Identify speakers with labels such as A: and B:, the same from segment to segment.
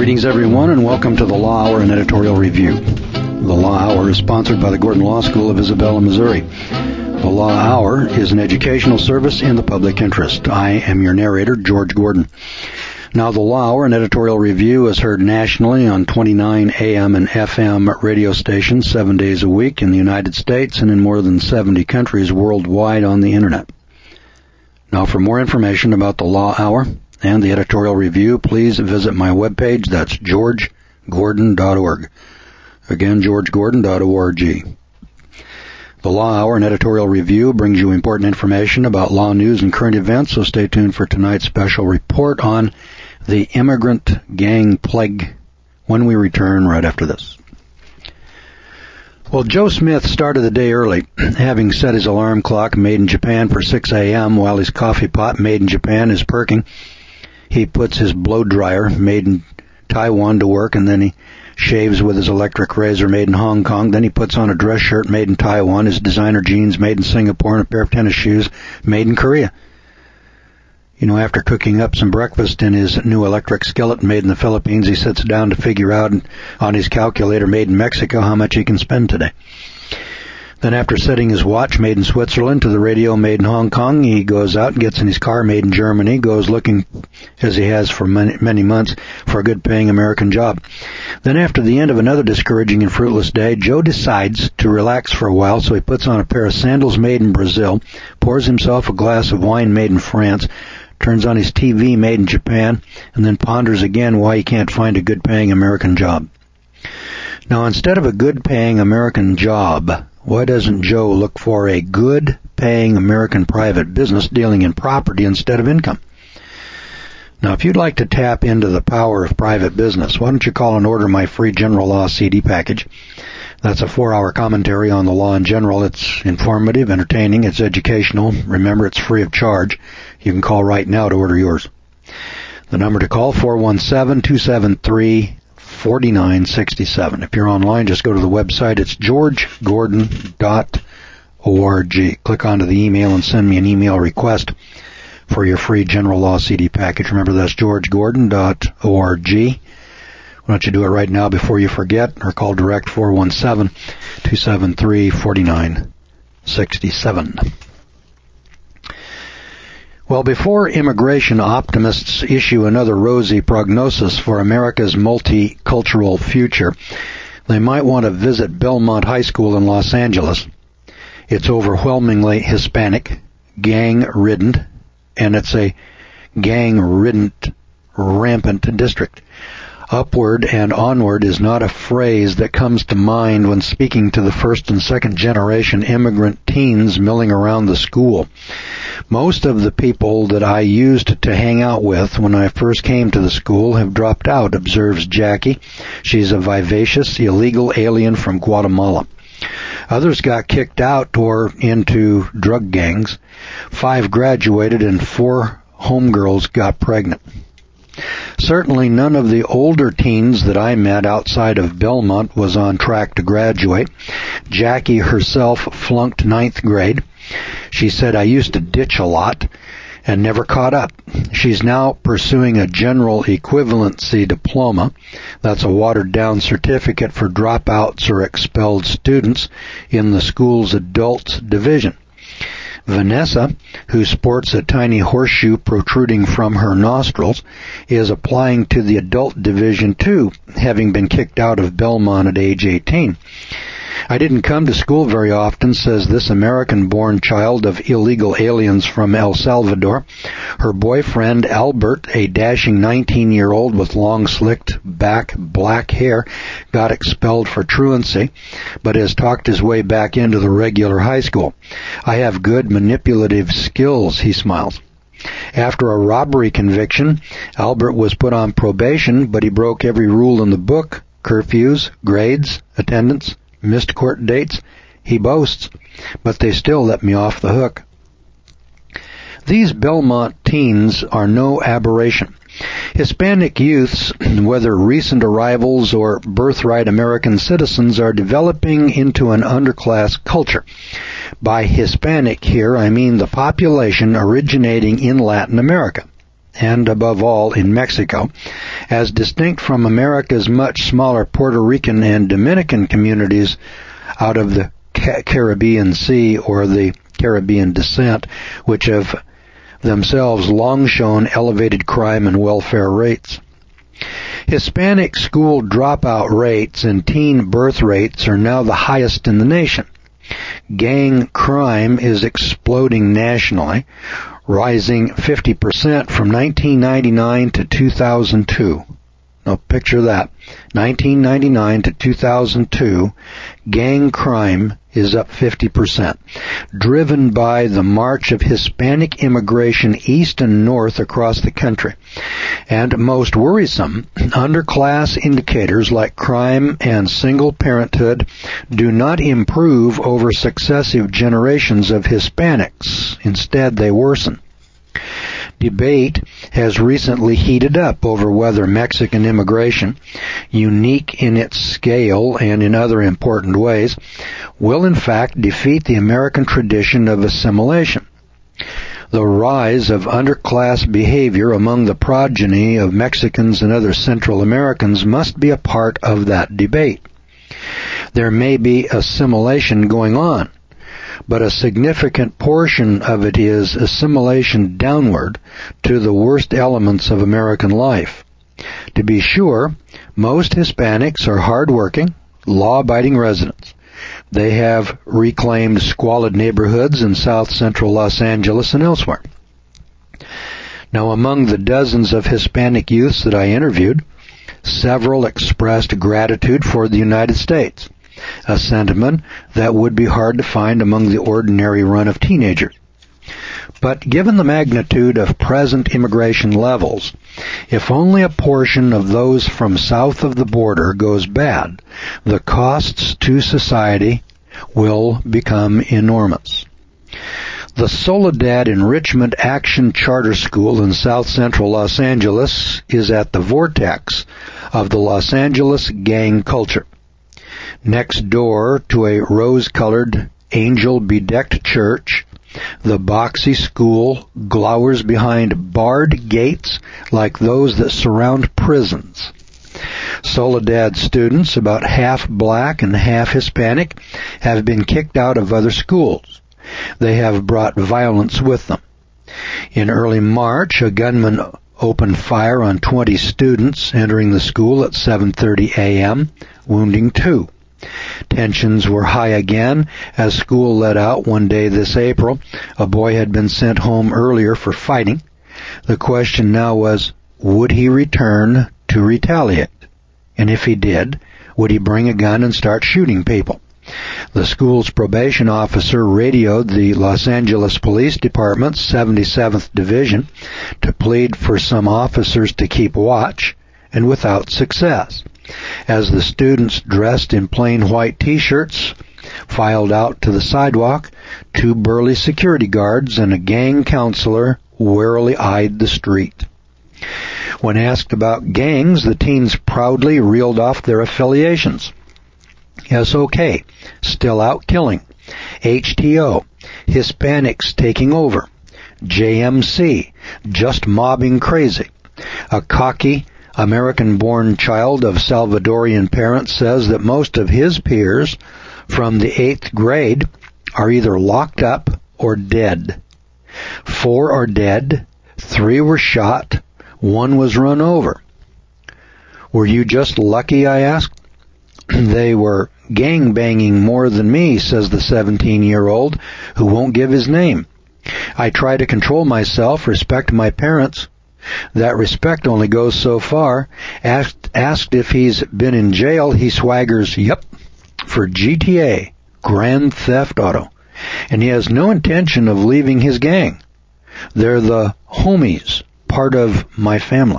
A: Greetings, everyone, and welcome to the Law Hour and Editorial Review. The Law Hour is sponsored by the Gordon Law School of Isabella, Missouri. The Law Hour is an educational service in the public interest. I am your narrator, George Gordon. Now, the Law Hour and Editorial Review is heard nationally on 29 AM and FM radio stations 7 days a week in the United States and in more than 70 countries worldwide on the Internet. Now, for more information about the Law Hour and the Editorial Review, please visit my webpage. That's georgegordon.org. Again, georgegordon.org. The Law Hour and Editorial Review brings you important information about law news and current events, so stay tuned for tonight's special report on the immigrant gang plague when we return right after this. Well, Joe Smith started the day early, having set his alarm clock made in Japan for 6 a.m. while his coffee pot made in Japan is perking. He puts his blow dryer made in Taiwan to work, and then he shaves with his electric razor made in Hong Kong. Then he puts on a dress shirt made in Taiwan, his designer jeans made in Singapore, and a pair of tennis shoes made in Korea. You know, after cooking up some breakfast in his new electric skillet made in the Philippines, he sits down to figure out on his calculator made in Mexico how much he can spend today. Then after setting his watch made in Switzerland to the radio made in Hong Kong, he goes out and gets in his car made in Germany, goes looking, as he has for many months, for a good-paying American job. Then after the end of another discouraging and fruitless day, Joe decides to relax for a while, so he puts on a pair of sandals made in Brazil, pours himself a glass of wine made in France, turns on his TV made in Japan, and then ponders again why he can't find a good-paying American job. Now, instead of a good-paying American job, why doesn't Joe look for a good-paying American private business dealing in property instead of income? Now, if you'd like to tap into the power of private business, why don't you call and order my free General Law CD package? That's a 4-hour commentary on the law in general. It's informative, entertaining, it's educational. Remember, it's free of charge. You can call right now to order yours. The number to call, 417-273-4967. If you're online, just go to the website. It's georgegordon.org. Click onto the email and send me an email request for your free General Law CD package. Remember, that's georgegordon.org. Why don't you do it right now before you forget, or call direct 417-273-4967. Well, before immigration optimists issue another rosy prognosis for America's multicultural future, they might want to visit Belmont High School in Los Angeles. It's overwhelmingly Hispanic, gang-ridden, and it's a gang-ridden, rampant district. Upward and onward is not a phrase that comes to mind when speaking to the first and second generation immigrant teens milling around the school. Most of the people that I used to hang out with when I first came to the school have dropped out, observes Jackie. She's a vivacious, illegal alien from Guatemala. Others got kicked out or into drug gangs. 5 graduated and 4 homegirls got pregnant. Certainly none of the older teens that I met outside of Belmont was on track to graduate. Jackie herself flunked 9th grade. She said, "I used to ditch a lot and never caught up." She's now pursuing a general equivalency diploma. That's a watered-down certificate for dropouts or expelled students in the school's adults division. Vanessa, who sports a tiny horseshoe protruding from her nostrils, is applying to the adult division too, having been kicked out of Belmont at age 18. "I didn't come to school very often," says this American-born child of illegal aliens from El Salvador. Her boyfriend, Albert, a dashing 19-year-old with long slicked back black hair, got expelled for truancy, but has talked his way back into the regular high school. "I have good manipulative skills," he smiles. After a robbery conviction, Albert was put on probation, but he broke every rule in the book: curfews, grades, attendance, missed court dates. He boasts, but they still let me off the hook. These Belmont teens are no aberration. Hispanic youths, whether recent arrivals or birthright American citizens, are developing into an underclass culture. By Hispanic here, I mean the population originating in Latin America. and above all in Mexico, as distinct from America's much smaller Puerto Rican and Dominican communities out of the Caribbean Sea or the Caribbean descent, which have themselves long shown elevated crime and welfare rates. Hispanic school dropout rates and teen birth rates are now the highest in the nation. Gang crime is exploding nationally, rising 50% from 1999 to 2002. Now picture that. 1999 to 2002, gang crime is up 50%, driven by the march of Hispanic immigration east and north across the country. And most worrisome, underclass indicators like crime and single parenthood do not improve over successive generations of Hispanics. Instead, they worsen. Debate has recently heated up over whether Mexican immigration, unique in its scale and in other important ways, will in fact defeat the American tradition of assimilation. The rise of underclass behavior among the progeny of Mexicans and other Central Americans must be a part of that debate. There may be assimilation going on, but a significant portion of it is assimilation downward to the worst elements of American life. To be sure, most Hispanics are hard-working, law-abiding residents. They have reclaimed squalid neighborhoods in South Central Los Angeles and elsewhere. Now, among the dozens of Hispanic youths that I interviewed, several expressed gratitude for the United States, a sentiment that would be hard to find among the ordinary run of teenagers. But given the magnitude of present immigration levels, if only a portion of those from south of the border goes bad, the costs to society will become enormous. The Soledad Enrichment Action Charter School in South Central Los Angeles is at the vortex of the Los Angeles gang culture. Next door to a rose-colored, angel-bedecked church, the boxy school glowers behind barred gates like those that surround prisons. Soledad students, about half black and half Hispanic, have been kicked out of other schools. They have brought violence with them. In early March, a gunman opened fire on 20 students entering the school at 7:30 a.m., wounding 2. Tensions were high again as school let out one day this April. A boy had been sent home earlier for fighting. The question now was, would he return to retaliate? And if he did, would he bring a gun and start shooting people? The school's probation officer radioed the Los Angeles Police Department's 77th Division to plead for some officers to keep watch, and without success. As the students dressed in plain white T-shirts filed out to the sidewalk, 2 burly security guards and a gang counselor warily eyed the street. When asked about gangs, the teens proudly reeled off their affiliations. SOK, still out killing. HTO, Hispanics taking over. JMC, just mobbing crazy. A cocky American-born child of Salvadorian parents says that most of his peers from the 8th grade are either locked up or dead. 4 are dead, 3 were shot, 1 was run over. Were you just lucky, I asked? They were gang-banging more than me, says the 17-year-old, who won't give his name. I try to control myself, respect my parents. That respect only goes so far. Asked if he's been in jail, he swaggers, "Yep, for GTA, Grand Theft Auto." And he has no intention of leaving his gang. They're the homies, part of my family.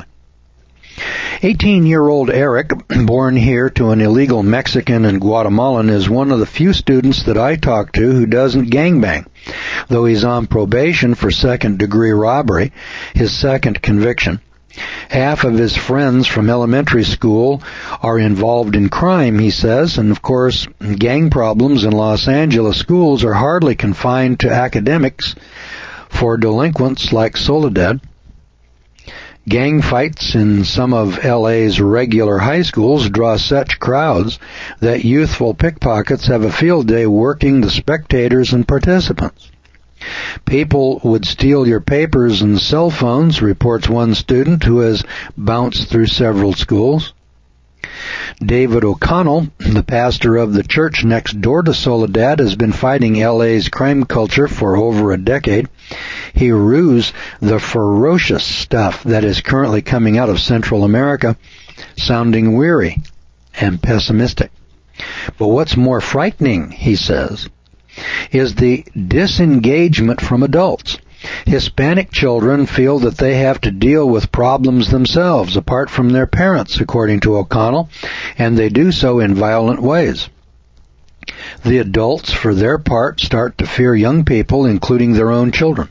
A: 18-year-old Eric, born here to an illegal Mexican and Guatemalan, is one of the few students that I talk to who doesn't gangbang, though he's on probation for second-degree robbery, his second conviction. Half of his friends from elementary school are involved in crime, he says, and of course, gang problems in Los Angeles schools are hardly confined to academics for delinquents like Soledad. Gang fights in some of LA's regular high schools draw such crowds that youthful pickpockets have a field day working the spectators and participants. People would steal your papers and cell phones, reports one student who has bounced through several schools. David O'Connell, the pastor of the church next door to Soledad, has been fighting LA's crime culture for over a decade. He rues the ferocious stuff that is currently coming out of Central America, sounding weary and pessimistic. But what's more frightening, he says, is the disengagement from adults. Hispanic children feel that they have to deal with problems themselves apart from their parents, according to O'Connell, and they do so in violent ways. The adults, for their part, start to fear young people, including their own children.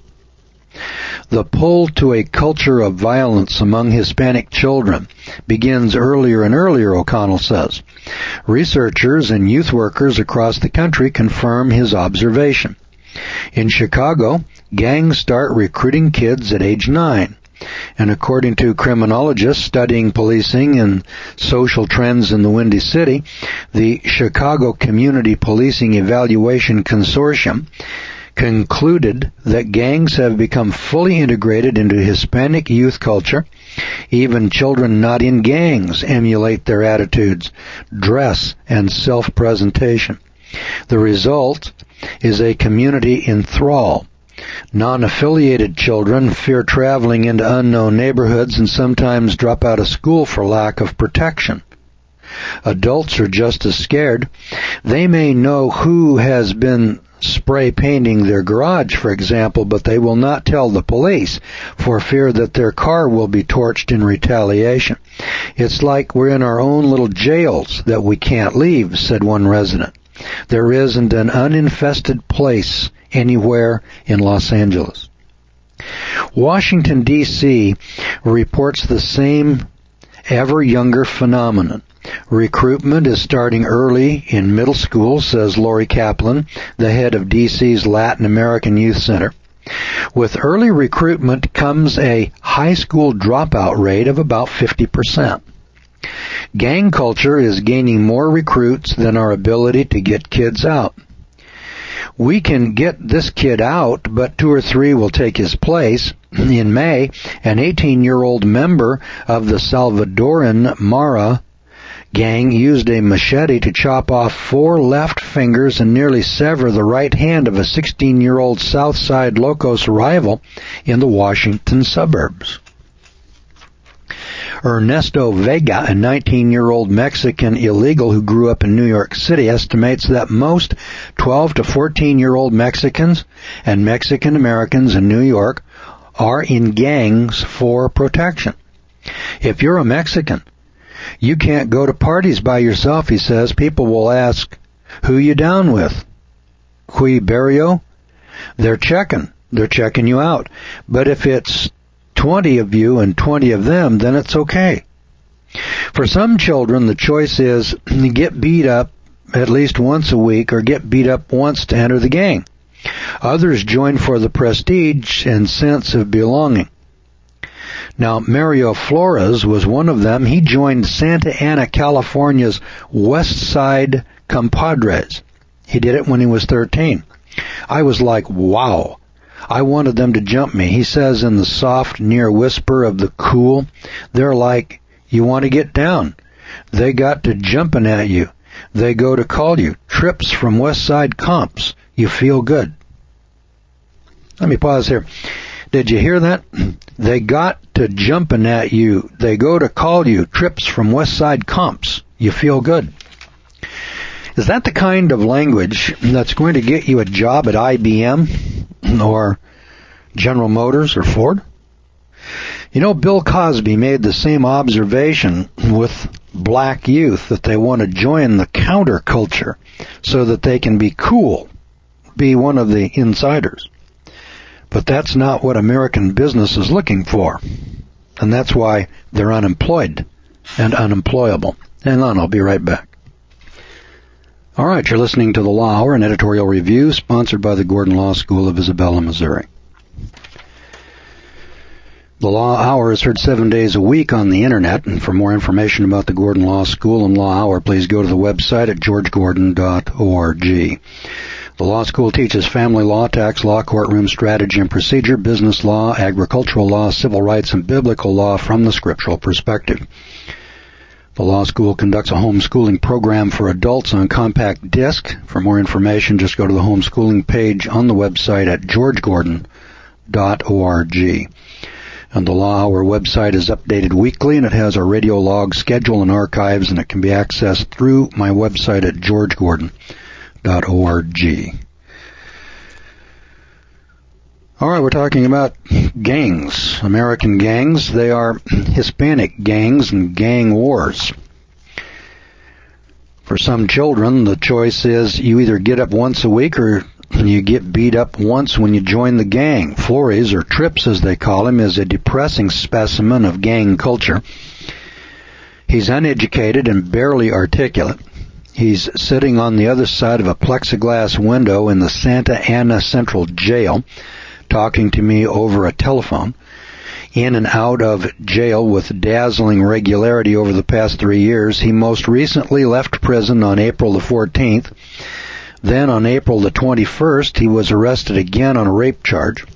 A: The pull to a culture of violence among Hispanic children begins earlier and earlier, O'Connell says. Researchers and youth workers across the country confirm his observation. In Chicago, gangs start recruiting kids at age 9. And according to criminologists studying policing and social trends in the Windy City, the Chicago Community Policing Evaluation Consortium concluded that gangs have become fully integrated into Hispanic youth culture. Even children not in gangs emulate their attitudes, dress, and self-presentation. The result is a community in thrall. Non-affiliated children fear traveling into unknown neighborhoods and sometimes drop out of school for lack of protection. Adults are just as scared. They may know who has been spray painting their garage, for example, but they will not tell the police for fear that their car will be torched in retaliation. It's like we're in our own little jails that we can't leave, said one resident. There isn't an uninfested place anywhere in Los Angeles. Washington, D.C. reports the same ever younger phenomenon. Recruitment is starting early in middle school, says Lori Kaplan, the head of D.C.'s Latin American Youth Center. With early recruitment comes a high school dropout rate of about 50%. Gang culture is gaining more recruits than our ability to get kids out. We can get this kid out, but 2 or 3 will take his place. In May, an 18-year-old member of the Salvadoran Mara gang used a machete to chop off 4 left fingers and nearly sever the right hand of a 16-year-old Southside Locos rival in the Washington suburbs. Ernesto Vega, a 19-year-old Mexican illegal who grew up in New York City, estimates that most 12 to 14-year-old Mexicans and Mexican Americans in New York are in gangs for protection. If you're a Mexican, you can't go to parties by yourself, he says. People will ask, who you down with? Qui barrio? They're checking you out. But if it's 20 of you and 20 of them, then it's okay. For some children, the choice is get beat up at least once a week or get beat up once to enter the gang. Others join for the prestige and sense of belonging. Now, Mario Flores was one of them. He joined Santa Ana, California's West Side Compadres. He did it when he was 13. I was like, wow. I wanted them to jump me. He says in the soft, near whisper of the cool, they're like, you want to get down. They got to jumping at you. They go to call you. Trips from West Side Comps. You feel good. Let me pause here. Did you hear that? They got to jumping at you. They go to call you. Trips from West Side Comps. You feel good. Is that the kind of language that's going to get you a job at IBM or General Motors or Ford? You know, Bill Cosby made the same observation with black youth, that they want to join the counterculture so that they can be cool, be one of the insiders. But that's not what American business is looking for. And that's why they're unemployed and unemployable. Hang on, I'll be right back. All right, you're listening to The Law Hour, an editorial review sponsored by the Gordon Law School of Isabella, Missouri. The Law Hour is heard 7 days a week on the Internet, and for more information about the Gordon Law School and Law Hour, please go to the website at georgegordon.org. The law school teaches family law, tax law, courtroom strategy and procedure, business law, agricultural law, civil rights, and biblical law from the scriptural perspective. The law school conducts a homeschooling program for adults on compact disc. For more information, just go to the homeschooling page on the website at georgegordon.org. And the Law Hour website is updated weekly, and it has our radio log schedule and archives, and it can be accessed through my website at georgegordon.org. All right, we're talking about gangs, American gangs. They are Hispanic gangs and gang wars. For some children, the choice is you either get up once a week or you get beat up once when you join the gang. Flores, or Trips as they call him, is a depressing specimen of gang culture. He's uneducated and barely articulate. He's sitting on the other side of a plexiglass window in the Santa Ana Central Jail, talking to me over a telephone. In and out of jail with dazzling regularity over the past 3 years. He most recently left prison on April the 14th. Then on April the 21st, he was arrested again on a rape charge.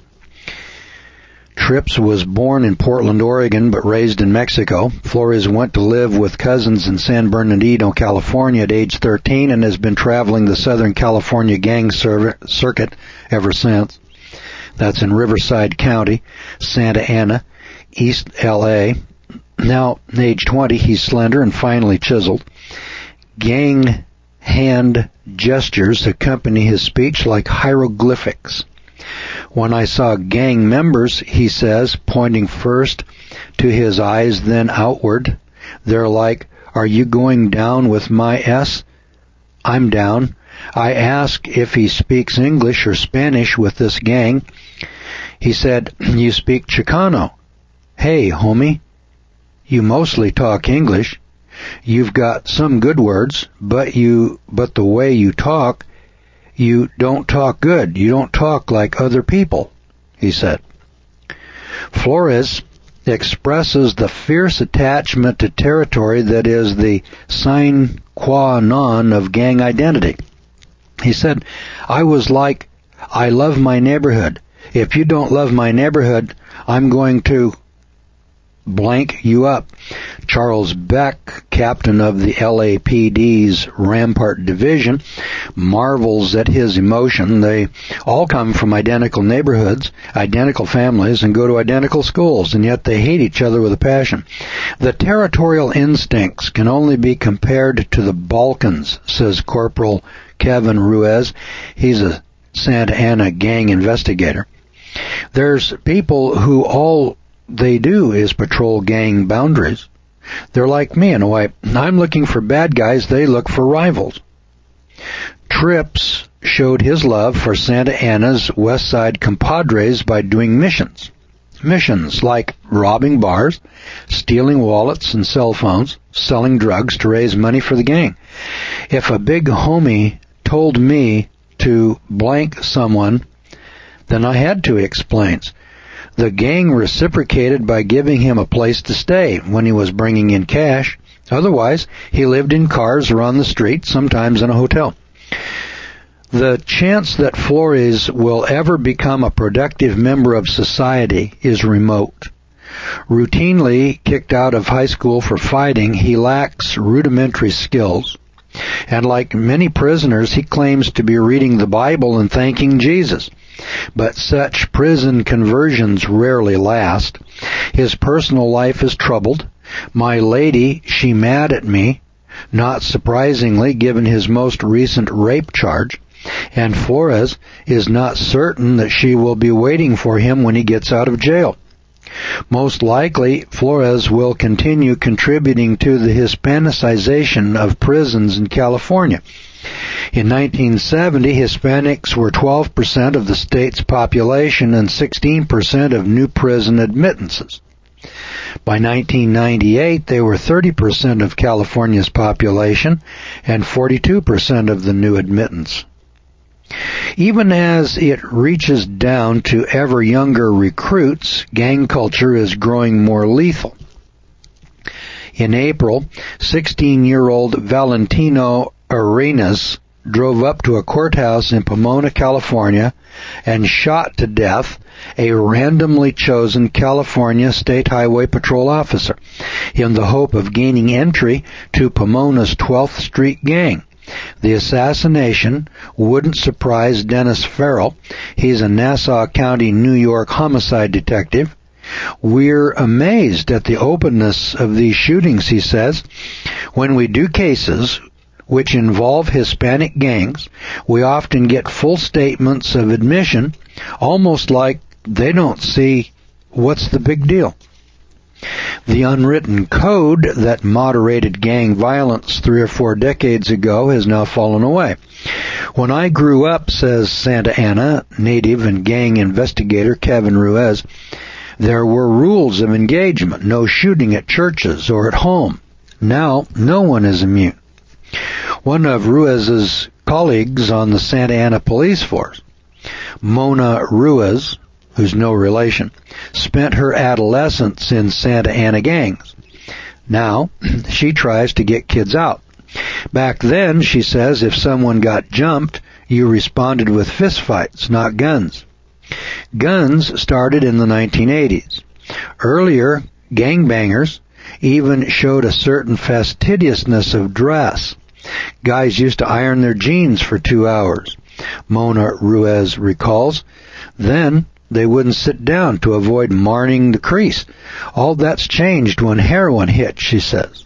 A: Trips was born in Portland, Oregon, but raised in Mexico. Flores went to live with cousins in San Bernardino, California at age 13 and has been traveling the Southern California gang circuit ever since. That's in Riverside County, Santa Ana, East L.A. Now, age 20, he's slender and finely chiseled. Gang hand gestures accompany his speech like hieroglyphics. When I saw gang members, he says, pointing first to his eyes, then outward, they're like, "Are you going down with my S?" I'm down. I ask if he speaks English or Spanish with this gang. He said, "You speak Chicano." "Hey, homie, you mostly talk English. You've got some good words, but the way you talk, you don't talk good. You don't talk like other people," he said. Flores expresses the fierce attachment to territory that is the sine qua non of gang identity. He said, "I was like, I love my neighborhood. If you don't love my neighborhood, I'm going to blank you up." Charles Beck, captain of the LAPD's Rampart Division, marvels at his emotion. They all come from identical neighborhoods, identical families, and go to identical schools, and yet they hate each other with a passion. The territorial instincts can only be compared to the Balkans, says Corporal Kevin Ruiz. He's a Santa Ana gang investigator. There's people who all they do is patrol gang boundaries. They're like me in a way. I'm looking for bad guys, they look for rivals. Trips showed his love for Santa Ana's West Side compadres by doing missions. Missions like robbing bars, stealing wallets and cell phones, selling drugs to raise money for the gang. If a big homie told me to blank someone, then I had to, he explains. The gang reciprocated by giving him a place to stay when he was bringing in cash. Otherwise, he lived in cars or on the street, sometimes in a hotel. The chance that Flores will ever become a productive member of society is remote. Routinely kicked out of high school for fighting, he lacks rudimentary skills. And like many prisoners, he claims to be reading the Bible and thanking Jesus. But such prison conversions rarely last. His personal life is troubled. My lady, she mad at me, not surprisingly given his most recent rape charge. And Flores is not certain that she will be waiting for him when he gets out of jail. Most likely, Flores will continue contributing to the Hispanicization of prisons in California. In 1970, Hispanics were 12% of the state's population and 16% of new prison admittances. By 1998, they were 30% of California's population and 42% of the new admittance. Even as it reaches down to ever younger recruits, gang culture is growing more lethal. In April, 16-year-old Valentino Arenas drove up to a courthouse in Pomona, California, and shot to death a randomly chosen California State Highway Patrol officer in the hope of gaining entry to Pomona's 12th Street gang. The assassination wouldn't surprise Dennis Farrell. He's a Nassau County, New York homicide detective. We're amazed at the openness of these shootings, he says. When we do cases which involve Hispanic gangs, we often get full statements of admission, almost like they don't see what's the big deal. The unwritten code that moderated gang violence 3 or 4 decades ago has now fallen away. When I grew up, says Santa Ana native and gang investigator Kevin Ruiz, there were rules of engagement, no shooting at churches or at home. Now, no one is immune. One of Ruiz's colleagues on the Santa Ana police force, Mona Ruiz, who's no relation, spent her adolescence in Santa Ana gangs. Now, she tries to get kids out. Back then, she says, if someone got jumped, you responded with fistfights, not guns. Guns started in the 1980s. Earlier, gangbangers even showed a certain fastidiousness of dress. Guys used to iron their jeans for 2 hours, Mona Ruiz recalls. Then they wouldn't sit down to avoid marring the crease. All that's changed when heroin hit, she says.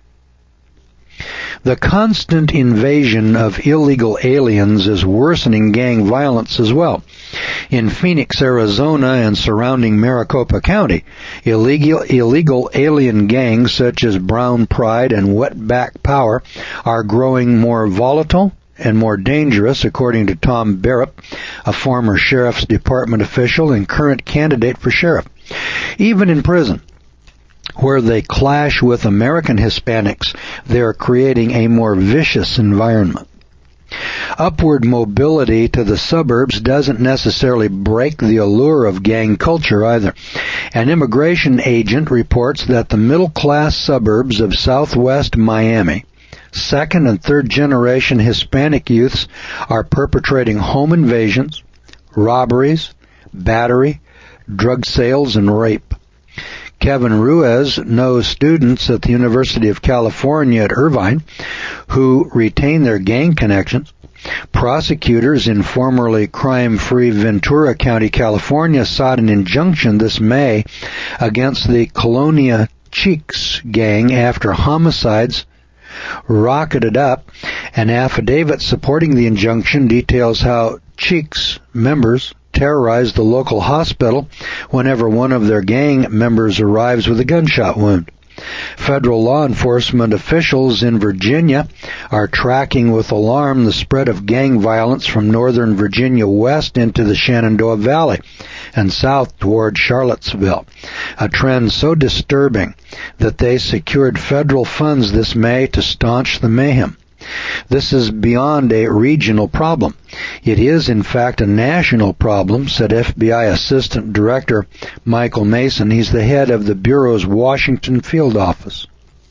A: The constant invasion of illegal aliens is worsening gang violence as well. In Phoenix, Arizona and surrounding Maricopa County, illegal alien gangs such as Brown Pride and Wetback Power are growing more volatile and more dangerous, according to Tom Barrett, a former Sheriff's Department official and current candidate for sheriff. Even in prison, where they clash with American Hispanics, they are creating a more vicious environment. Upward mobility to the suburbs doesn't necessarily break the allure of gang culture either. An immigration agent reports that the middle-class suburbs of southwest Miami, second and third generation Hispanic youths are perpetrating home invasions, robberies, battery, drug sales, and rape. Kevin Ruiz knows students at the University of California at Irvine who retain their gang connections. Prosecutors in formerly crime-free Ventura County, California, sought an injunction this May against the Colonia Cheeks gang after homicides rocketed up. An affidavit supporting the injunction details how Cheeks members terrorized the local hospital whenever one of their gang members arrives with a gunshot wound. Federal law enforcement officials in Virginia are tracking with alarm the spread of gang violence from northern Virginia west into the Shenandoah Valley and south toward Charlottesville, a trend so disturbing that they secured federal funds this May to staunch the mayhem. This is beyond a regional problem. It is, in fact, a national problem, said FBI Assistant Director Michael Mason. He's the head of the Bureau's Washington field office.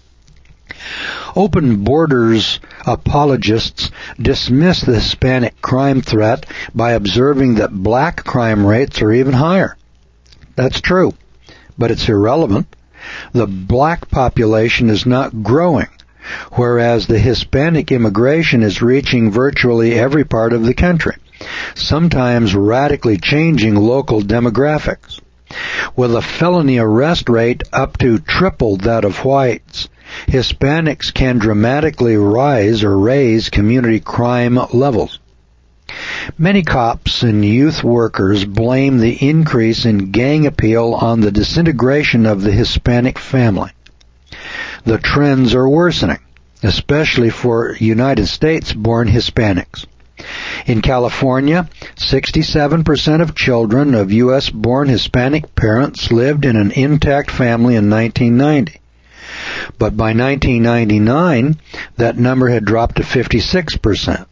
A: Open Borders apologists dismiss the Hispanic crime threat by observing that black crime rates are even higher. That's true, but it's irrelevant. The black population is not growing, whereas the Hispanic immigration is reaching virtually every part of the country, sometimes radically changing local demographics. With a felony arrest rate up to triple that of whites, Hispanics can dramatically raise community crime levels. Many cops and youth workers blame the increase in gang appeal on the disintegration of the Hispanic family. The trends are worsening, especially for United States-born Hispanics. In California, 67% of children of U.S.-born Hispanic parents lived in an intact family in 1990. But by 1999, that number had dropped to 56%.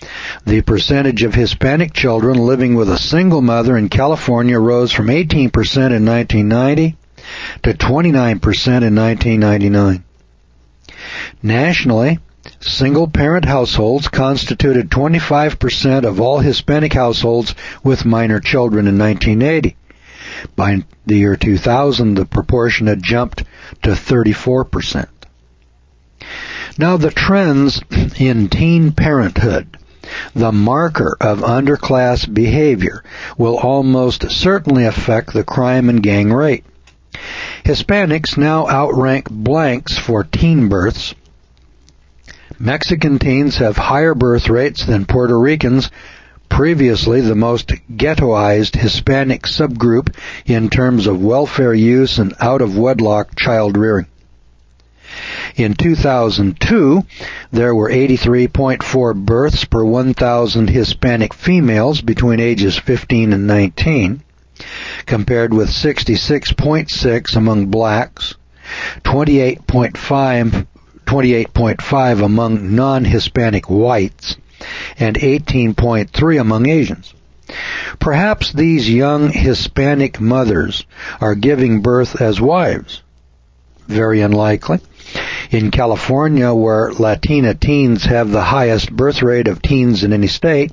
A: The percentage of Hispanic children living with a single mother in California rose from 18% in 1990 to 29% in 1999. Nationally, single-parent households constituted 25% of all Hispanic households with minor children in 1980. By the year 2000, the proportion had jumped to 34%. Now, the trends in teen parenthood, the marker of underclass behavior, will almost certainly affect the crime and gang rate. Hispanics now outrank blanks for teen births. Mexican teens have higher birth rates than Puerto Ricans, previously the most ghettoized Hispanic subgroup in terms of welfare use and out-of-wedlock child rearing. In 2002, there were 83.4 births per 1,000 Hispanic females between ages 15 and 19, compared with 66.6 among blacks, 28.5 among non-Hispanic whites, and 18.3 among Asians. Perhaps these young Hispanic mothers are giving birth as wives. Very unlikely. In California, where Latina teens have the highest birth rate of teens in any state,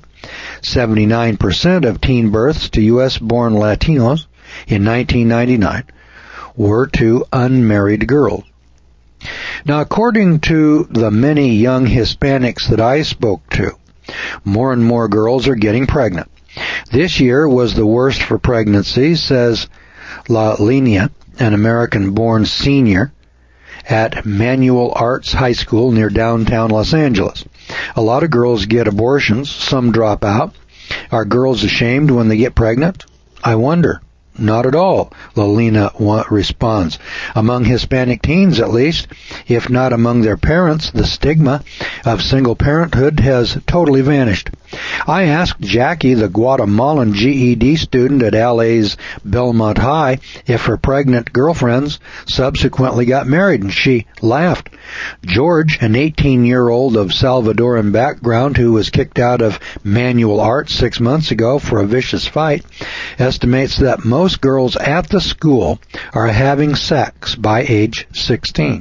A: 79% of teen births to U.S.-born Latinos in 1999 were to unmarried girls. Now, according to the many young Hispanics that I spoke to, more and more girls are getting pregnant. This year was the worst for pregnancy, says La Linea, an American-born senior at Manual Arts High School near downtown Los Angeles. A lot of girls get abortions. Some drop out. Are girls ashamed when they get pregnant? I wonder. Not at all, Lolina responds. Among Hispanic teens, at least, if not among their parents, the stigma of single parenthood has totally vanished. I asked Jackie, the Guatemalan GED student at LA's Belmont High, if her pregnant girlfriends subsequently got married, and she laughed. George, an 18-year-old of Salvadoran background who was kicked out of Manual Arts 6 months ago for a vicious fight, estimates that most girls at the school are having sex by age 16.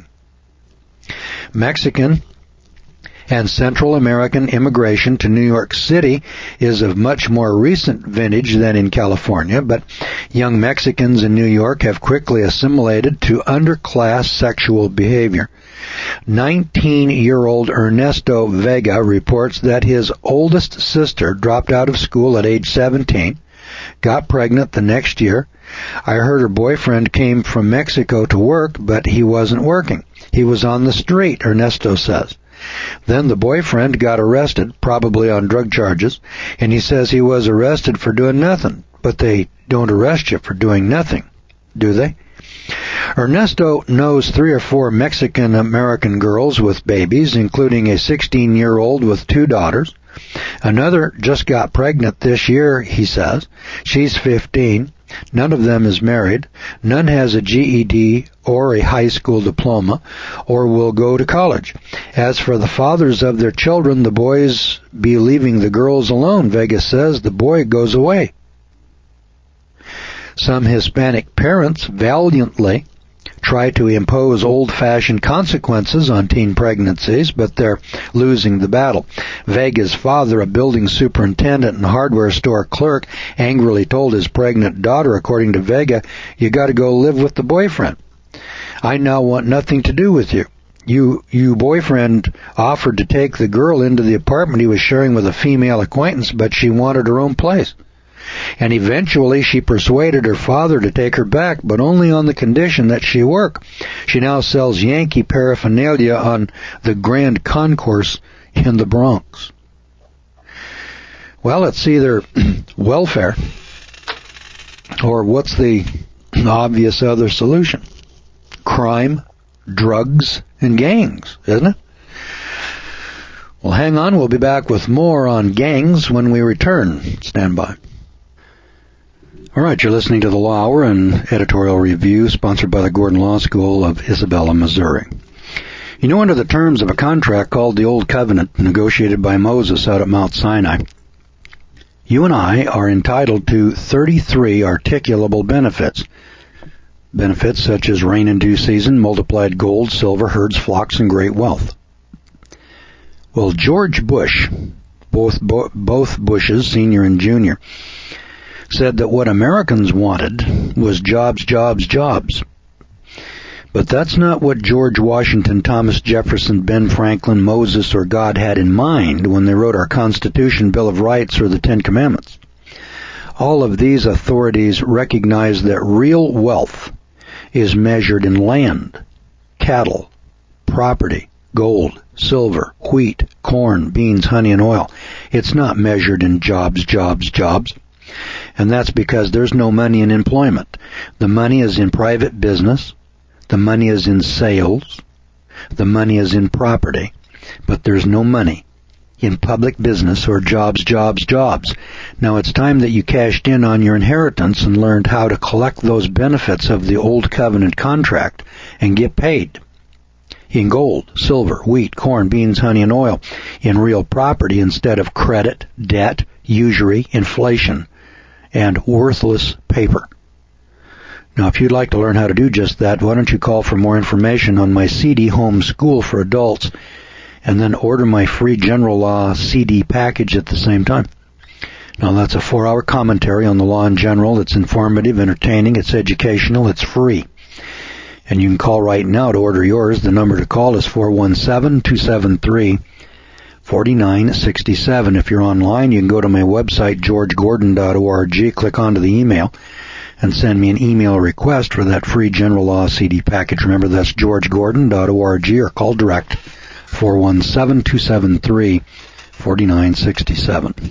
A: Mexican and Central American immigration to New York City is of much more recent vintage than in California, but young Mexicans in New York have quickly assimilated to underclass sexual behavior. 19-year-old Ernesto Vega reports that his oldest sister dropped out of school at age 17, got pregnant the next year. I heard her boyfriend came from Mexico to work, but he wasn't working. He was on the street, Ernesto says. Then the boyfriend got arrested, probably on drug charges, and he says he was arrested for doing nothing. But they don't arrest you for doing nothing, do they? Ernesto knows 3 or 4 Mexican-American girls with babies, including a 16-year-old with 2 daughters. Another just got pregnant this year, he says. She's 15. None of them is married. None has a GED or a high school diploma or will go to college. As for the fathers of their children, the boys be leaving the girls alone. Vegas says the boy goes away. Some Hispanic parents valiantly try to impose old-fashioned consequences on teen pregnancies, but they're losing the battle. Vega's father, a building superintendent and hardware store clerk, angrily told his pregnant daughter, according to Vega, "You got to go live with the boyfriend. I now want nothing to do with you. You boyfriend offered to take the girl into the apartment he was sharing with a female acquaintance, but she wanted her own place. And eventually she persuaded her father to take her back, but only on the condition that she work. She now sells Yankee paraphernalia on the Grand Concourse in the Bronx." Well, it's either welfare or what's the obvious other solution? Crime, drugs, and gangs, isn't it? Well, hang on. We'll be back with more on gangs when we return. Stand by. All right, you're listening to the Law Hour, an editorial review sponsored by the Gordon Law School of Isabella, Missouri. You know, under the terms of a contract called the Old Covenant, negotiated by Moses out at Mount Sinai, you and I are entitled to 33 articulable benefits. Benefits such as rain in due season, multiplied gold, silver, herds, flocks, and great wealth. Well, George Bush, both Bushes, senior and junior, said that what Americans wanted was jobs, jobs, jobs. But that's not what George Washington, Thomas Jefferson, Ben Franklin, Moses, or God had in mind when they wrote our Constitution, Bill of Rights, or the Ten Commandments. All of these authorities recognize that real wealth is measured in land, cattle, property, gold, silver, wheat, corn, beans, honey, and oil. It's not measured in jobs, jobs, jobs. And that's because there's no money in employment. The money is in private business. The money is in sales. The money is in property. But there's no money in public business or jobs, jobs, jobs. Now it's time that you cashed in on your inheritance and learned how to collect those benefits of the Old Covenant contract and get paid in gold, silver, wheat, corn, beans, honey, and oil, in real property instead of credit, debt, usury, inflation, and worthless paper. Now, if you'd like to learn how to do just that, why don't you call for more information on my CD Home School for Adults, and then order my free General Law CD package at the same time. Now, that's a 4-hour commentary on the law in general. It's informative, entertaining, it's educational, it's free. And you can call right now to order yours. The number to call is 417-273-4967. If you're online, you can go to my website, georgegordon.org, click onto the email, and send me an email request for that free General Law CD package. Remember, that's georgegordon.org, or call direct, 417-273-4967.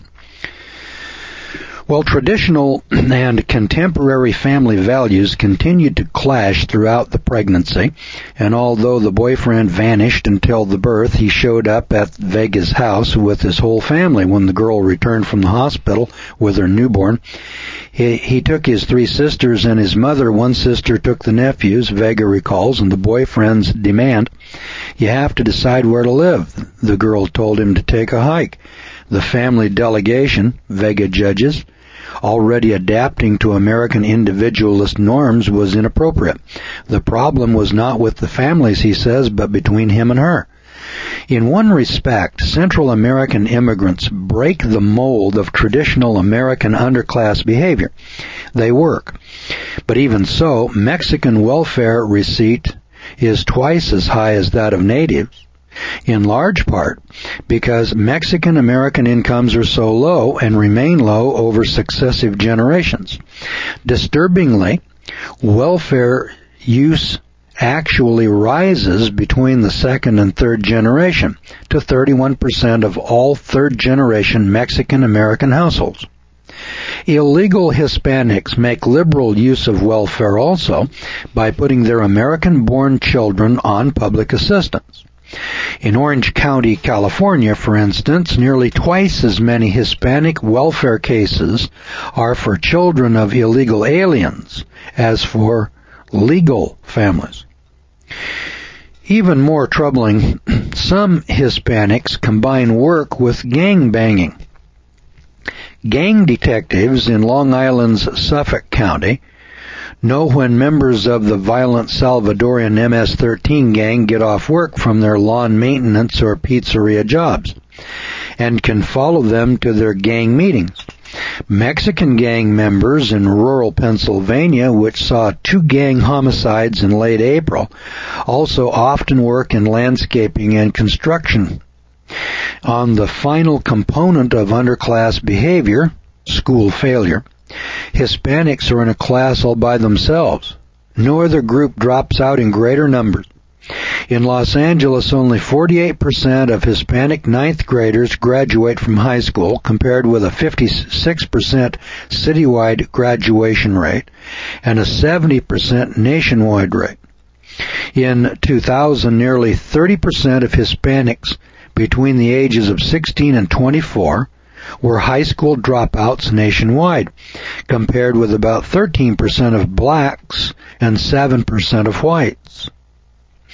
A: Well, traditional and contemporary family values continued to clash throughout the pregnancy, and although the boyfriend vanished until the birth, he showed up at Vega's house with his whole family when the girl returned from the hospital with her newborn. He took his 3 sisters and his mother. One sister took the nephews, Vega recalls, and the boyfriend's demand, "You have to decide where to live." The girl told him to take a hike. The family delegation, Vega judges, already adapting to American individualist norms, was inappropriate. The problem was not with the families, he says, but between him and her. In one respect, Central American immigrants break the mold of traditional American underclass behavior. They work. But even so, Mexican welfare receipt is twice as high as that of natives, in large part because Mexican American incomes are so low and remain low over successive generations. Disturbingly, welfare use actually rises between the second and third generation to 31% of all third-generation Mexican American households. Illegal Hispanics make liberal use of welfare also by putting their American-born children on public assistance. In Orange County, California, for instance, nearly twice as many Hispanic welfare cases are for children of illegal aliens as for legal families. Even more troubling, some Hispanics combine work with gang banging. Gang detectives in Long Island's Suffolk County know when members of the violent Salvadorian MS-13 gang get off work from their lawn maintenance or pizzeria jobs, and can follow them to their gang meetings. Mexican gang members in rural Pennsylvania, which saw 2 gang homicides in late April, also often work in landscaping and construction. On the final component of underclass behavior, school failure, Hispanics are in a class all by themselves. No other group drops out in greater numbers. In Los Angeles, only 48% of Hispanic 9th graders graduate from high school, compared with a 56% citywide graduation rate and a 70% nationwide rate. In 2000, nearly 30% of Hispanics between the ages of 16 and 24 were high school dropouts nationwide, compared with about 13% of blacks and 7% of whites.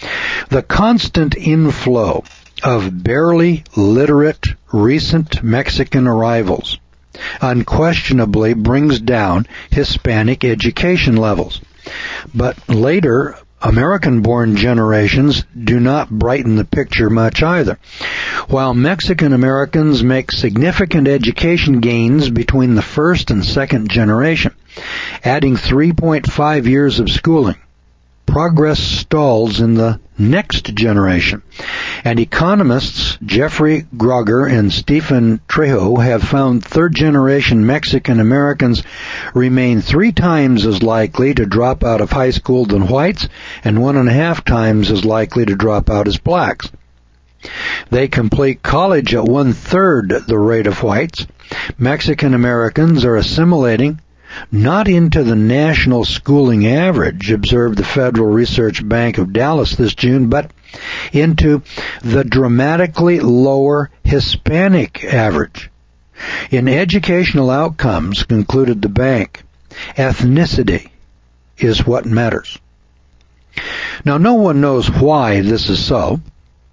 A: The constant inflow of barely literate recent Mexican arrivals unquestionably brings down Hispanic education levels. But later American-born generations do not brighten the picture much either. While Mexican Americans make significant education gains between the first and second generation, adding 3.5 years of schooling, progress stalls in the next generation. And economists Jeffrey Grogger and Stephen Trejo have found third-generation Mexican Americans remain 3 times as likely to drop out of high school than whites and 1.5 times as likely to drop out as blacks. They complete college at 1/3 the rate of whites. Mexican Americans are assimilating not into the national schooling average, observed the Federal Research Bank of Dallas this June, but into the dramatically lower Hispanic average. In educational outcomes, concluded the bank, ethnicity is what matters. Now, no one knows why this is so.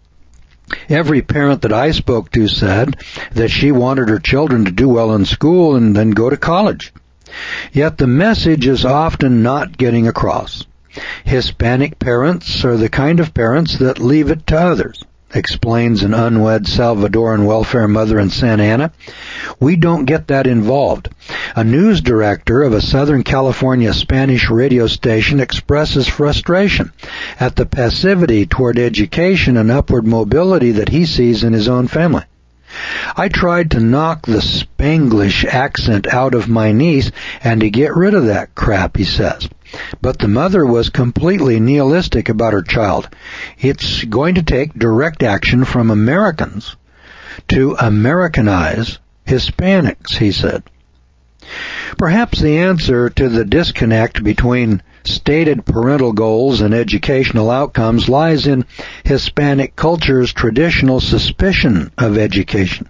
A: Every parent that I spoke to said that she wanted her children to do well in school and then go to college. Yet the message is often not getting across. Hispanic parents are the kind of parents that leave it to others, explains an unwed Salvadoran welfare mother in Santa Ana. We don't get that involved. A news director of a Southern California Spanish radio station expresses frustration at the passivity toward education and upward mobility that he sees in his own family. I tried to knock the Spanglish accent out of my niece and to get rid of that crap, he says. But the mother was completely nihilistic about her child. It's going to take direct action from Americans to Americanize Hispanics, he said. Perhaps the answer to the disconnect between stated parental goals and educational outcomes lies in Hispanic culture's traditional suspicion of education.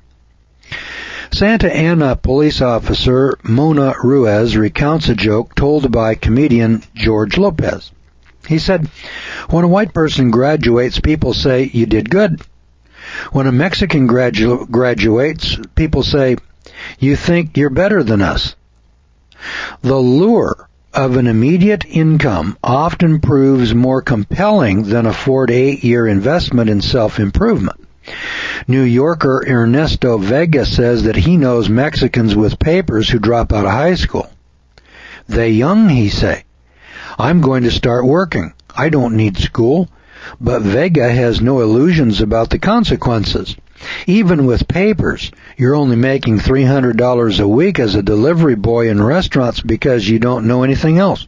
A: Santa Ana police officer Mona Ruiz recounts a joke told by comedian George Lopez. He said, "When a white person graduates, people say, 'You did good.' When a Mexican graduates, people say, 'You think you're better than us.' The lure of an immediate income often proves more compelling than a 4 to 8 year investment in self-improvement. New Yorker Ernesto Vega says that he knows Mexicans with papers who drop out of high school. They young, he say. I'm going to start working. I don't need school. But Vega has no illusions about the consequences. Even with papers, you're only making $300 a week as a delivery boy in restaurants because you don't know anything else."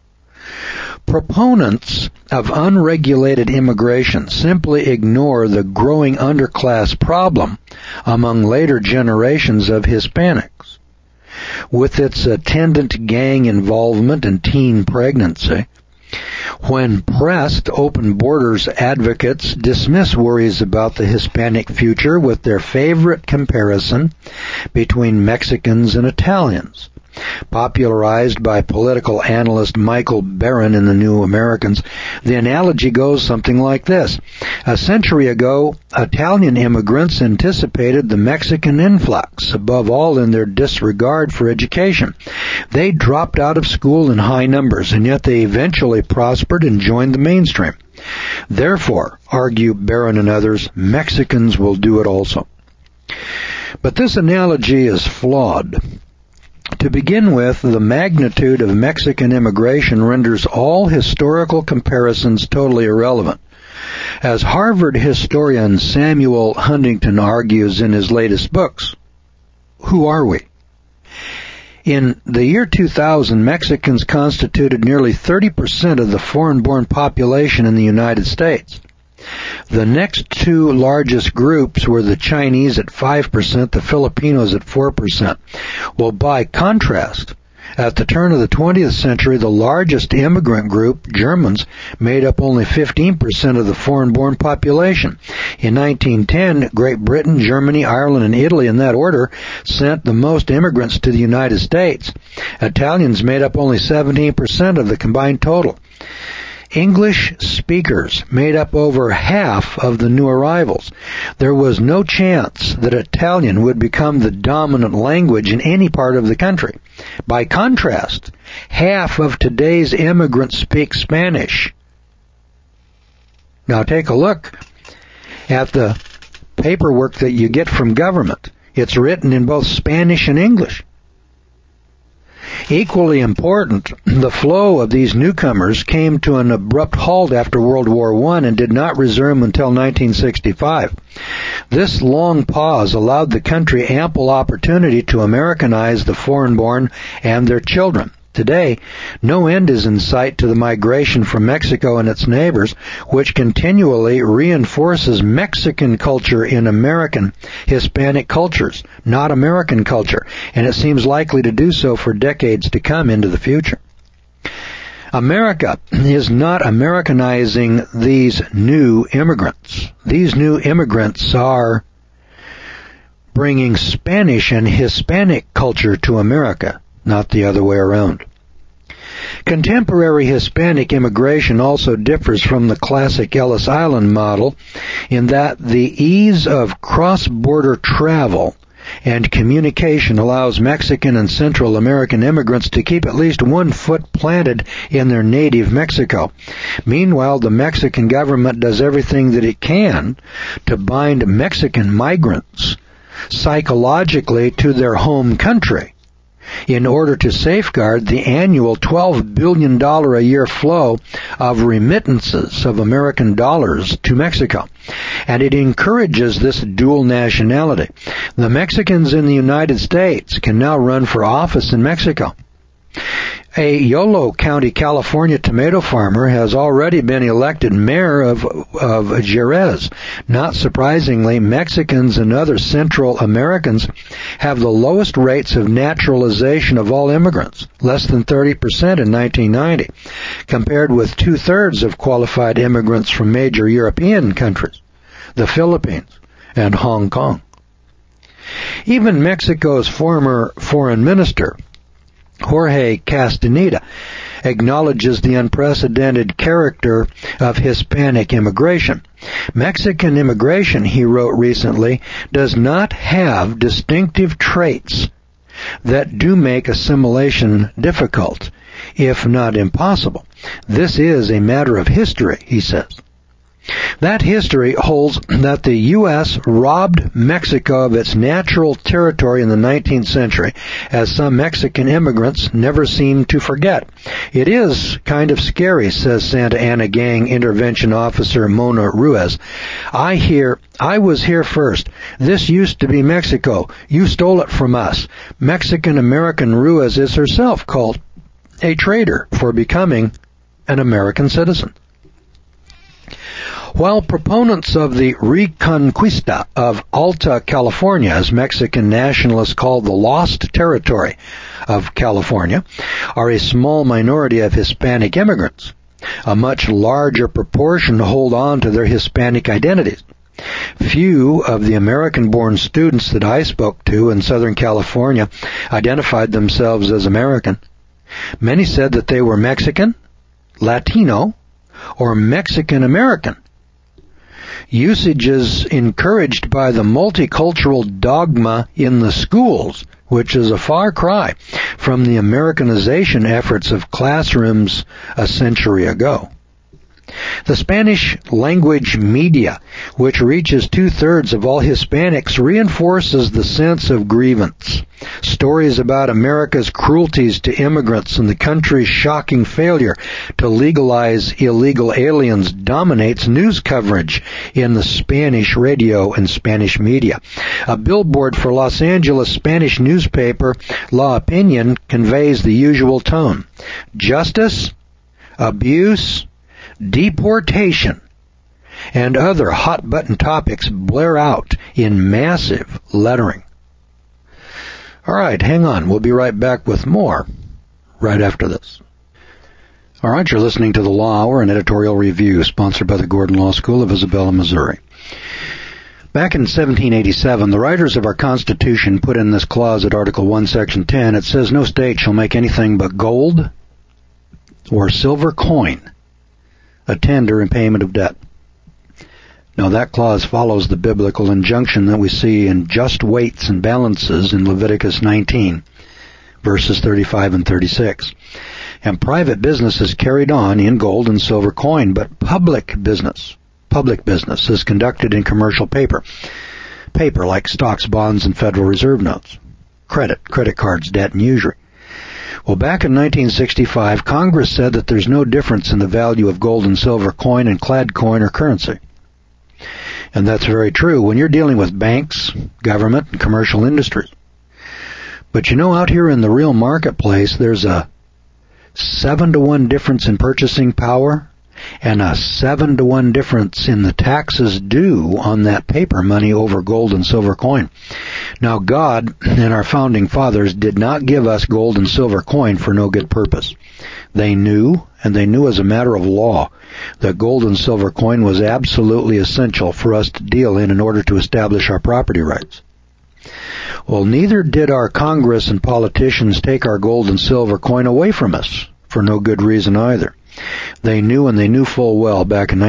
A: Proponents of unregulated immigration simply ignore the growing underclass problem among later generations of Hispanics. With its attendant gang involvement and teen pregnancy, when pressed, open borders advocates dismiss worries about the Hispanic future with their favorite comparison between Mexicans and Italians. Popularized by political analyst Michael Barron in the New Americans, the analogy goes something like this. A century ago, Italian immigrants anticipated the Mexican influx, above all in their disregard for education. They dropped out of school in high numbers, and yet they eventually prospered and joined the mainstream. Therefore, argue Barron and others, Mexicans will do it also. But this analogy is flawed. To begin with, the magnitude of Mexican immigration renders all historical comparisons totally irrelevant. As Harvard historian Samuel Huntington argues in his latest books, who are we? In the year 2000, Mexicans constituted nearly 30% of the foreign-born population in the United States. The next two largest groups were the Chinese at 5%, the Filipinos at 4%. Well, by contrast, at the turn of the 20th century, the largest immigrant group, Germans, made up only 15% of the foreign-born population. In 1910, Great Britain, Germany, Ireland, and Italy, in that order, sent the most immigrants to the United States. Italians made up only 17% of the combined total. English speakers made up over half of the new arrivals. There was no chance that Italian would become the dominant language in any part of the country. By contrast, half of today's immigrants speak Spanish. Now take a look at the paperwork that you get from government. It's written in both Spanish and English. Equally important, the flow of these newcomers came to an abrupt halt after World War I and did not resume until 1965. This long pause allowed the country ample opportunity to Americanize the foreign-born and their children. Today, no end is in sight to the migration from Mexico and its neighbors, which continually reinforces Mexican culture in American Hispanic cultures, not American culture, and it seems likely to do so for decades to come into the future. America is not Americanizing these new immigrants. These new immigrants are bringing Spanish and Hispanic culture to America, not the other way around. Contemporary Hispanic immigration also differs from the classic Ellis Island model in that the ease of cross-border travel and communication allows Mexican and Central American immigrants to keep at least one foot planted in their native Mexico. Meanwhile, the Mexican government does everything that it can to bind Mexican migrants psychologically to their home country in order to safeguard the annual $12 billion a year flow of remittances of American dollars to Mexico. And it encourages this dual nationality. The Mexicans in the United States can now run for office in Mexico. A Yolo County, California tomato farmer has already been elected mayor of Jerez. Not surprisingly, Mexicans and other Central Americans have the lowest rates of naturalization of all immigrants, less than 30% in 1990, compared with 2/3 of qualified immigrants from major European countries, the Philippines and Hong Kong. Even Mexico's former foreign minister, Jorge Castaneda, acknowledges the unprecedented character of Hispanic immigration. Mexican immigration, he wrote recently, does not have distinctive traits that do make assimilation difficult, if not impossible. This is a matter of history, he says. That history holds that the U.S. robbed Mexico of its natural territory in the 19th century, as some Mexican immigrants never seem to forget. It is kind of scary, says Santa Ana Gang Intervention Officer Mona Ruiz. I was here first. This used to be Mexico. You stole it from us. Mexican-American Ruiz is herself called a traitor for becoming an American citizen. While proponents of the Reconquista of Alta California, as Mexican nationalists call the lost territory of California, are a small minority of Hispanic immigrants, a much larger proportion hold on to their Hispanic identities. Few of the American-born students that I spoke to in Southern California identified themselves as American. Many said that they were Mexican, Latino, or Mexican-American. Usages encouraged by the multicultural dogma in the schools, which is a far cry from the Americanization efforts of classrooms a century ago. The Spanish language media, which reaches 2/3 of all Hispanics, reinforces the sense of grievance. Stories about America's cruelties to immigrants and the country's shocking failure to legalize illegal aliens dominates news coverage in the Spanish radio and Spanish media. A billboard for Los Angeles Spanish newspaper La Opinion conveys the usual tone: justice, abuse, deportation, and other hot-button topics blare out in massive lettering. All right, hang on. We'll be right back with more right after this. All right, you're listening to the Law Hour, an editorial review sponsored by the Gordon Law School of Isabella, Missouri. Back in 1787, the writers of our Constitution put in this clause at Article 1, Section 10. It says, "No state shall make anything but gold or silver coin a tender in payment of debt. Now that clause follows the biblical injunction that we see in just weights and balances in Leviticus 19, verses 35 and 36. And private business is carried on in gold and silver coin, but public business is conducted in commercial paper like stocks, bonds, and Federal Reserve notes, credit cards, debt, and usury. Well, back in 1965, Congress said that there's no difference in the value of gold and silver coin and clad coin or currency. And that's very true when you're dealing with banks, government, and commercial industries. But you know, out here in the real marketplace, there's a 7-to-1 difference in purchasing power and a 7-to-1 difference in the taxes due on that paper money over gold and silver coin. Now, God and our founding fathers did not give us gold and silver coin for no good purpose. They knew as a matter of law, that gold and silver coin was absolutely essential for us to deal in order to establish our property rights. Well, neither did our Congress and politicians take our gold and silver coin away from us for no good reason either. They knew full well back in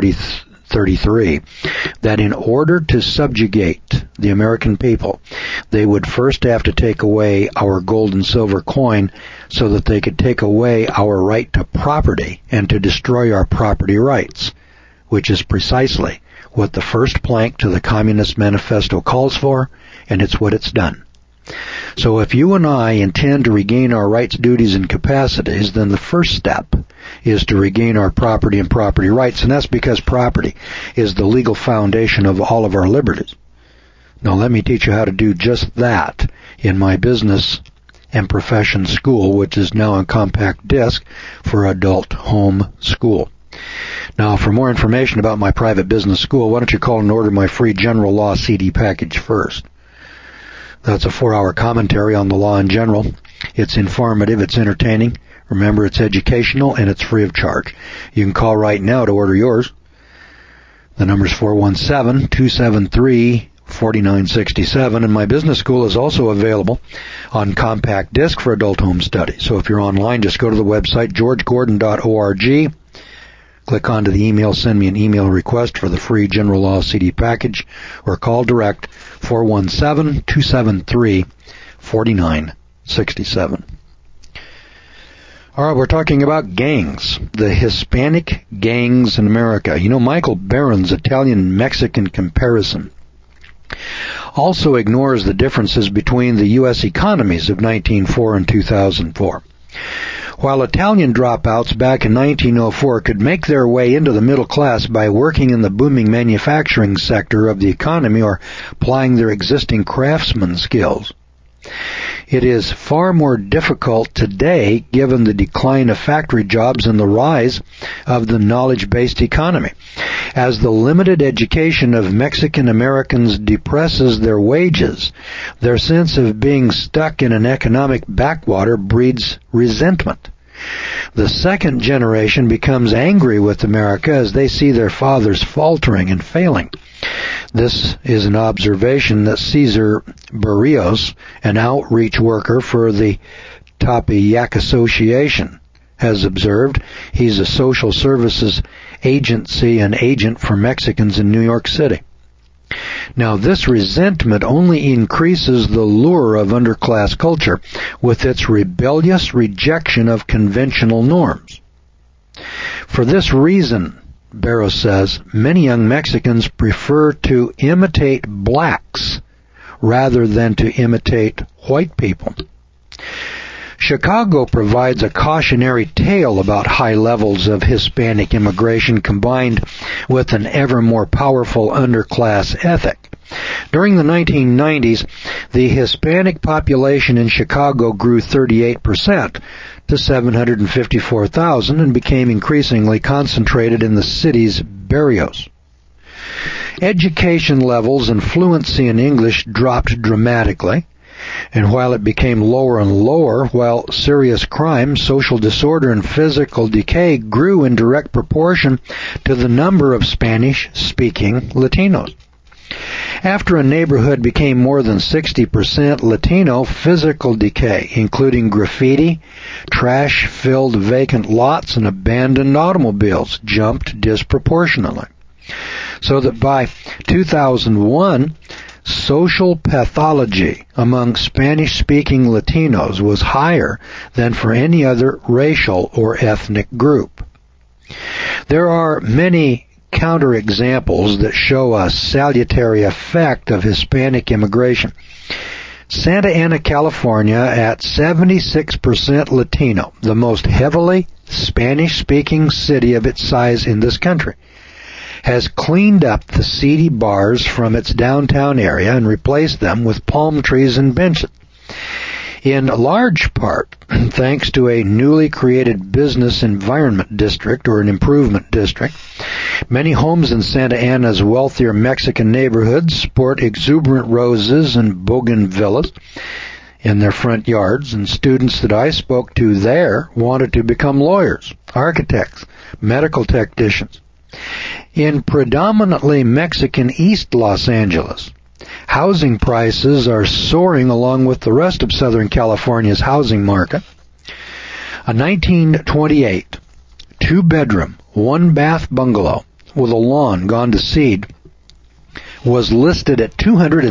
A: 1933 that in order to subjugate the American people, they would first have to take away our gold and silver coin so that they could take away our right to property and to destroy our property rights, which is precisely what the first plank to the Communist Manifesto calls for, and it's what it's done. So if you and I intend to regain our rights, duties, and capacities, then the first step is to regain our property and property rights, and that's because property is the legal foundation of all of our liberties. Now let me teach you how to do just that in my business and profession school, which is now on compact disc for adult home school. Now, for more information about my private business school, why don't you call and order my free general law CD package first. That's a 4-hour commentary on the law in general. It's informative, it's entertaining. Remember, it's educational, and it's free of charge. You can call right now to order yours. The number's 417-273-4967, and my business school is also available on compact disc for adult home study. So if you're online, just go to the website, georgegordon.org. Click onto the email, send me an email request for the free General Law CD package, or call direct 417-273-4967. All right, we're talking about gangs, the Hispanic gangs in America. You know, Michael Barron's Italian-Mexican comparison also ignores the differences between the U.S. economies of 1904 and 2004. While Italian dropouts back in 1904 could make their way into the middle class by working in the booming manufacturing sector of the economy or applying their existing craftsman skills, it is far more difficult today given the decline of factory jobs and the rise of the knowledge-based economy, as the limited education of Mexican Americans depresses their wages. Their sense of being stuck in an economic backwater breeds resentment. The second generation becomes angry with America as they see their fathers faltering and failing. This is an observation that Cesar Barrios, an outreach worker for the Tepeyac Association, has observed. He's a social services agency and agent for Mexicans in New York City. Now, this resentment only increases the lure of underclass culture with its rebellious rejection of conventional norms. For this reason, Barrows says, many young Mexicans prefer to imitate blacks rather than to imitate white people. Chicago provides a cautionary tale about high levels of Hispanic immigration combined with an ever more powerful underclass ethic. During the 1990s, the Hispanic population in Chicago grew 38% to 754,000 and became increasingly concentrated in the city's barrios. Education levels and fluency in English dropped dramatically, and while it became lower and lower, while serious crime, social disorder, and physical decay grew in direct proportion to the number of Spanish-speaking Latinos. After a neighborhood became more than 60% Latino, physical decay, including graffiti, trash-filled vacant lots, and abandoned automobiles, jumped disproportionately. So that by 2001, social pathology among Spanish-speaking Latinos was higher than for any other racial or ethnic group. There are many counterexamples that show a salutary effect of Hispanic immigration. Santa Ana, California, at 76% Latino, the most heavily Spanish-speaking city of its size in this country, has cleaned up the seedy bars from its downtown area and replaced them with palm trees and benches. In large part, thanks to a newly created business environment district or an improvement district, many homes in Santa Ana's wealthier Mexican neighborhoods sport exuberant roses and bougainvilleas in their front yards, and students that I spoke to there wanted to become lawyers, architects, medical technicians. In predominantly Mexican East Los Angeles, housing prices are soaring along with the rest of Southern California's housing market. A 1928 two-bedroom, one-bath bungalow with a lawn gone to seed was listed at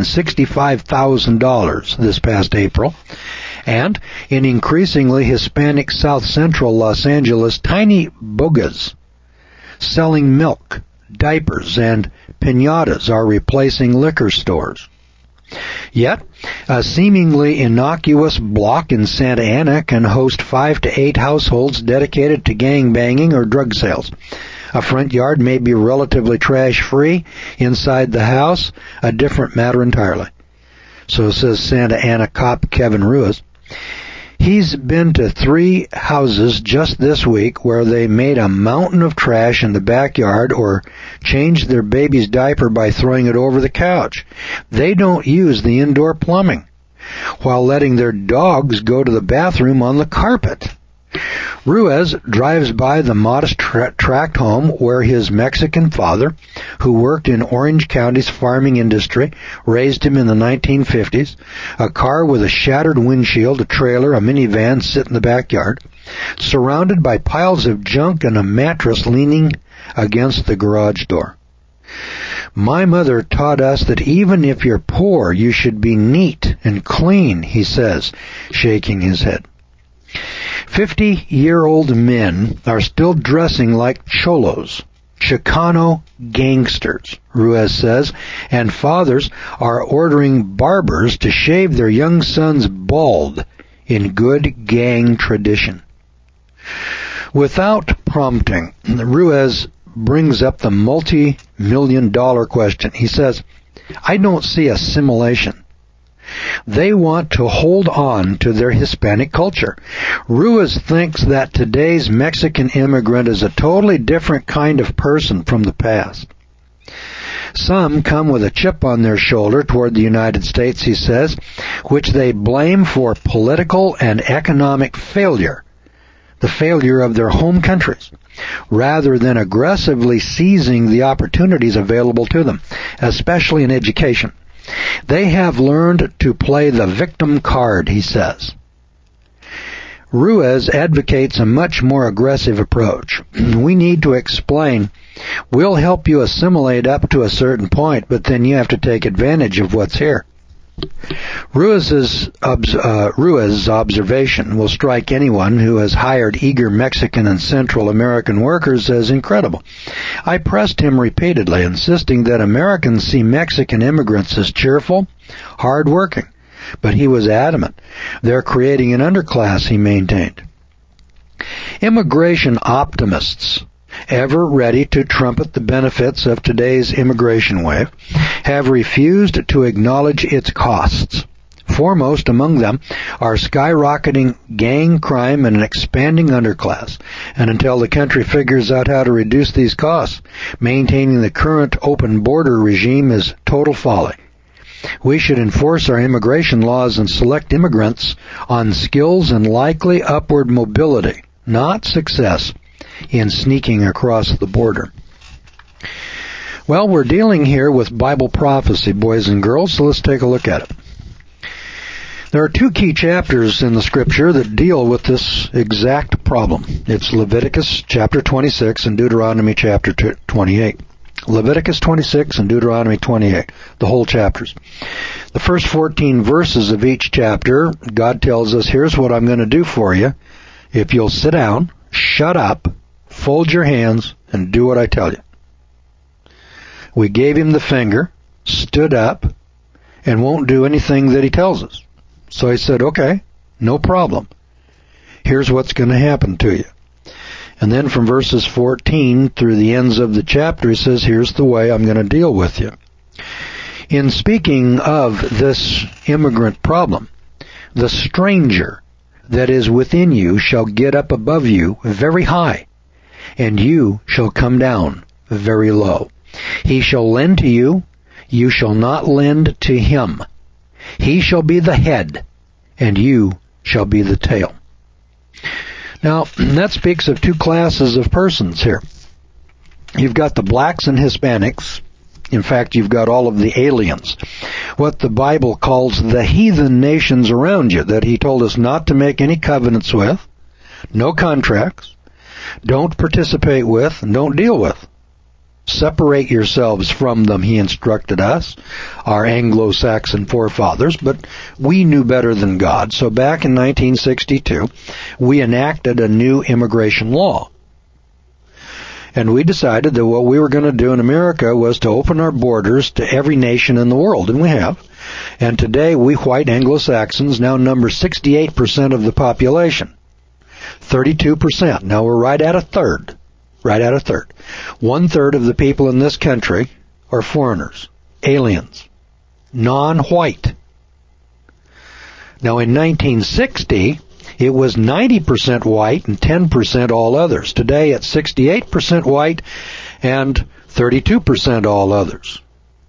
A: $265,000 this past April, and in increasingly Hispanic South Central Los Angeles, tiny bogas selling milk, diapers, and piñatas are replacing liquor stores. Yet, a seemingly innocuous block in Santa Ana can host 5 to 8 households dedicated to gang banging or drug sales. A front yard may be relatively trash-free. Inside the house, a different matter entirely. So says Santa Ana cop Kevin Ruiz. He's been to 3 houses just this week where they made a mountain of trash in the backyard or changed their baby's diaper by throwing it over the couch. They don't use the indoor plumbing, while letting their dogs go to the bathroom on the carpet. Ruiz drives by the modest tract home where his Mexican father, who worked in Orange County's farming industry, raised him in the 1950s. A car with a shattered windshield, a trailer, a minivan sit in the backyard, surrounded by piles of junk and a mattress leaning against the garage door. My mother taught us that even if you're poor, you should be neat and clean, he says, shaking his head. 50-year-old men are still dressing like cholos, Chicano gangsters, Ruiz says, and fathers are ordering barbers to shave their young sons bald in good gang tradition. Without prompting, Ruiz brings up the multi-million-dollar question. He says, I don't see assimilation. They want to hold on to their Hispanic culture. Ruiz thinks that today's Mexican immigrant is a totally different kind of person from the past. Some come with a chip on their shoulder toward the United States, he says, which they blame for political and economic failure, the failure of their home countries, rather than aggressively seizing the opportunities available to them, especially in education. They have learned to play the victim card, he says. Ruiz advocates a much more aggressive approach. We need to explain, we'll help you assimilate up to a certain point, but then you have to take advantage of what's here. Ruiz's observation will strike anyone who has hired eager Mexican and Central American workers as incredible. I pressed him repeatedly, insisting that Americans see Mexican immigrants as cheerful, hard-working, but he was adamant. They're creating an underclass, he maintained. Immigration optimists, ever ready to trumpet the benefits of today's immigration wave, have refused to acknowledge its costs. Foremost among them are skyrocketing gang crime and an expanding underclass. And until the country figures out how to reduce these costs, maintaining the current open border regime is total folly. We should enforce our immigration laws and select immigrants on skills and likely upward mobility, not success in sneaking across the border. Well, we're dealing here with Bible prophecy, boys and girls, so let's take a look at it. There are two key chapters in the Scripture that deal with this exact problem. It's Leviticus chapter 26 and Deuteronomy chapter 28. Leviticus 26 and Deuteronomy 28, the whole chapters. The first 14 verses of each chapter, God tells us, here's what I'm going to do for you. If you'll sit down, shut up, fold your hands, and do what I tell you. We gave him the finger, stood up, and won't do anything that he tells us. So he said, okay, no problem. Here's what's going to happen to you. And then from verses 14 through the ends of the chapter, he says, here's the way I'm going to deal with you. In speaking of this immigrant problem, the stranger that is within you shall get up above you very high, and you shall come down very low. He shall lend to you, you shall not lend to him. He shall be the head, and you shall be the tail. Now, that speaks of two classes of persons here. You've got the blacks and Hispanics. In fact, you've got all of the aliens. What the Bible calls the heathen nations around you, that he told us not to make any covenants with, no contracts, don't participate with, and don't deal with. Separate yourselves from them, he instructed us, our Anglo-Saxon forefathers, but we knew better than God. So back in 1962, we enacted a new immigration law. And we decided that what we were going to do in America was to open our borders to every nation in the world, and we have. And today, we white Anglo-Saxons now number 68% of the population. 32%. Now we're right at a third. Right at a third. 1/3 of the people in this country are foreigners, aliens, non-white. Now in 1960, it was 90% white and 10% all others. Today it's 68% white and 32% all others.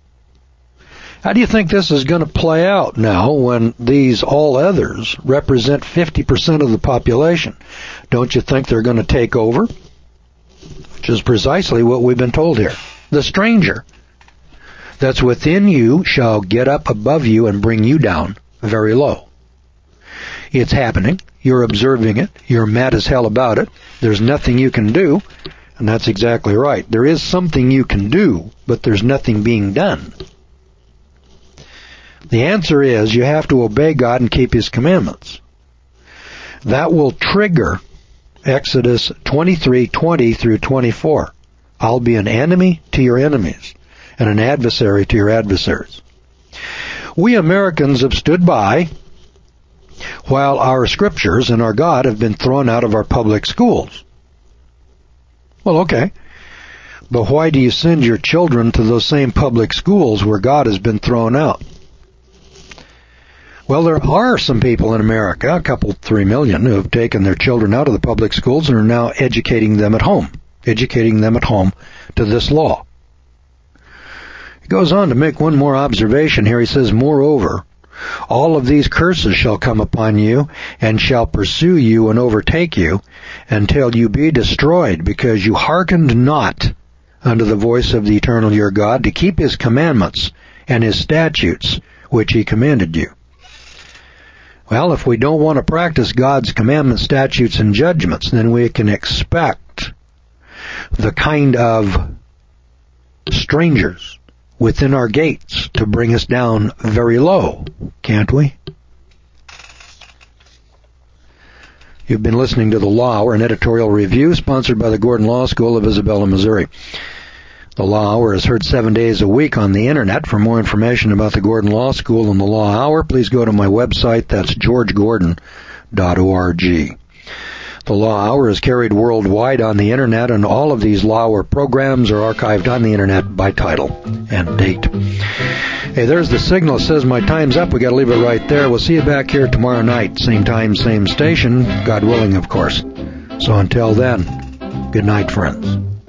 A: How do you think this is going to play out now when these all others represent 50% of the population? Don't you think they're going to take over? Which is precisely what we've been told here. The stranger that's within you shall get up above you and bring you down very low. It's happening. You're observing it. You're mad as hell about it. There's nothing you can do. And that's exactly right. There is something you can do, but there's nothing being done. The answer is you have to obey God and keep his commandments. That will trigger Exodus 23:20 through 24. I'll be an enemy to your enemies and an adversary to your adversaries. We Americans have stood by while our scriptures and our God have been thrown out of our public schools. Well, okay. But why do you send your children to those same public schools where God has been thrown out? Well, there are some people in America, a couple, 3 million, who have taken their children out of the public schools and are now educating them at home to this law. He goes on to make one more observation here. He says, moreover, all of these curses shall come upon you and shall pursue you and overtake you until you be destroyed, because you hearkened not unto the voice of the eternal your God to keep his commandments and his statutes which he commanded you. Well, if we don't want to practice God's commandments, statutes, and judgments, then we can expect the kind of strangers within our gates to bring us down very low, can't we? You've been listening to The Law Hour, an editorial review sponsored by the Gordon Law School of Isabella, Missouri. The Law Hour is heard 7 days a week on the Internet. For more information about the Gordon Law School and the Law Hour, please go to my website. That's georgegordon.org. The Law Hour is carried worldwide on the Internet, and all of these Law Hour programs are archived on the Internet by title and date. Hey, there's the signal. It says my time's up. We got to leave it right there. We'll see you back here tomorrow night. Same time, same station. God willing, of course. So until then, good night, friends.